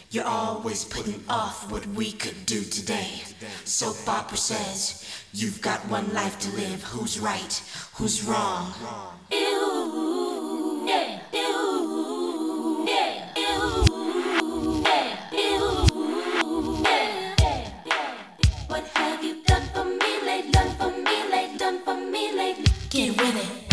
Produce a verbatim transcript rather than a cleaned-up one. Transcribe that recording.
You're always putting off what we could do today. Soap opera says, you've got one life to live. Who's right? Who's wrong? Ew, yeah, ew, yeah, ew, yeah, ew, yeah. What have you done for me lately? Done for me lately? Done for me lately? Get with it.